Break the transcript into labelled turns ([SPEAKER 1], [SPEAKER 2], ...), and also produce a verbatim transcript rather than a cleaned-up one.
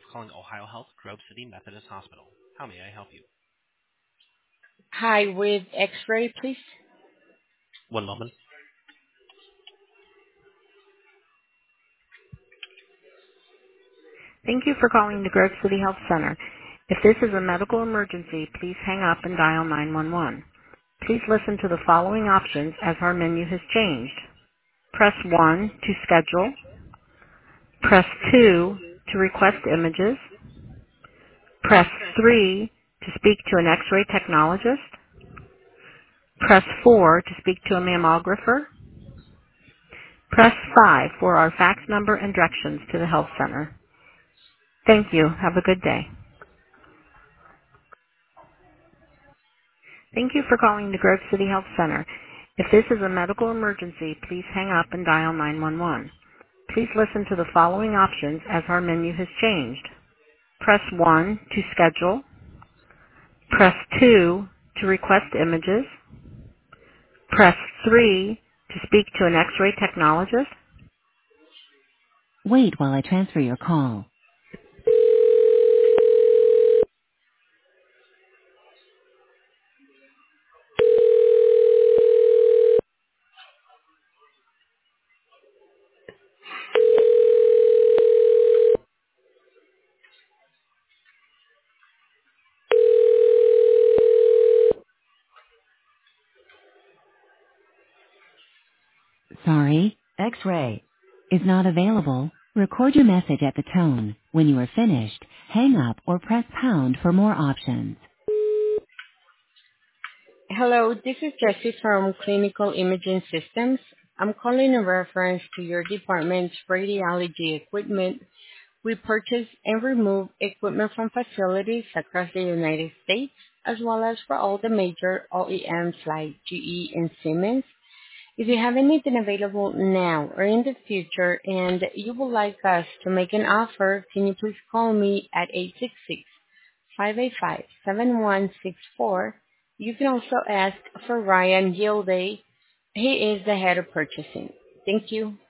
[SPEAKER 1] calling Ohio Health Grove City Methodist Hospital. How may I help you?
[SPEAKER 2] Hi, with X-ray, please.
[SPEAKER 1] One moment.
[SPEAKER 3] Thank you for calling the Grove City Health Center. If this is a medical emergency, please hang up and dial nine one one. Please listen to the following options as our menu has changed. Press one to schedule. Press two to request images. Press three to speak to an X-ray technologist. Press four to speak to a mammographer. Press five for our fax number and directions to the health center. Thank you. Have a good day. Thank you for calling the Grove City Health Center. If this is a medical emergency, please hang up and dial nine one one. Please listen to the following options as our menu has changed. Press one to schedule. Press two to request images. Press three to speak to an X-ray technologist. Wait while I transfer your call. Sorry, X-ray is not available. Record your message at the tone. When you are finished, hang up or press pound for more options.
[SPEAKER 2] Hello, this is Jessie from Clinical Imaging Systems. I'm calling in reference to your department's radiology equipment. We purchase and remove equipment from facilities across the United States, as well as for all the major O E Ms like G E and Siemens. If you have anything available now or in the future and you would like us to make an offer, can you please call me at eight six six, five eight five, seven one six four. You can also ask for Ryan Gilday. He is the head of purchasing. Thank you.